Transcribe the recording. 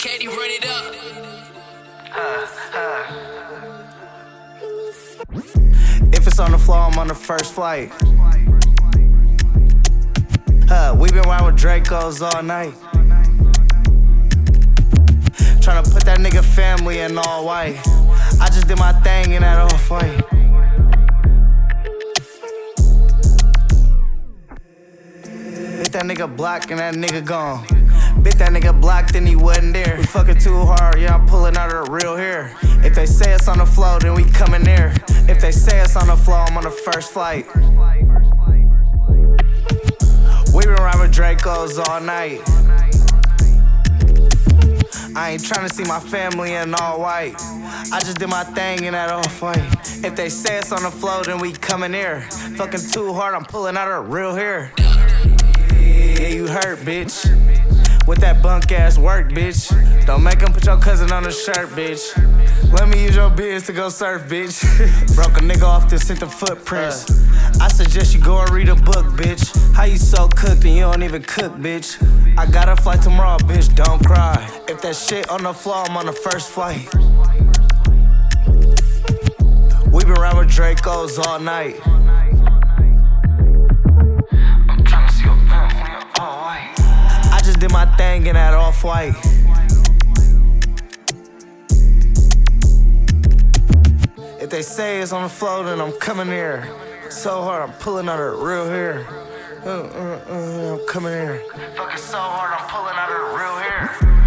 Katie, run it up. If it's on the floor, I'm on the first flight. We been riding with Dracos all night. Tryna put that nigga family in all white. I just did my thing in that old fight. Hit that nigga block and that nigga gone. Bit that nigga block, then he wasn't there. We fucking too hard, yeah, I'm pulling out of the real hair. If they say it's on the floor, then we coming there. If they say it's on the floor, I'm on the first flight. We been riding with Dracos all night. I ain't tryna see my family in all white. I just did my thing in that old fight. If they say it's on the floor, then we coming here. Fucking too hard, I'm pulling out of the real hair. Yeah, you hurt, bitch. With that bunk ass work, bitch. Don't make him put your cousin on the shirt, bitch. Let me use your biz to go surf, bitch. Broke a nigga off to hit the footprints. I suggest you go and read a book, bitch. How you so cooked and you don't even cook, bitch? I got a flight tomorrow, bitch, don't cry. If that shit on the floor, I'm on the first flight. We been riding with Dracos all night. I'm tryna see your family all white. I just did my thing in that off-white. If they say it's on the floor, then I'm coming here. So hard, I'm pulling out of the real hair. I'm coming here. Fucking so hard, I'm pulling out of the real hair.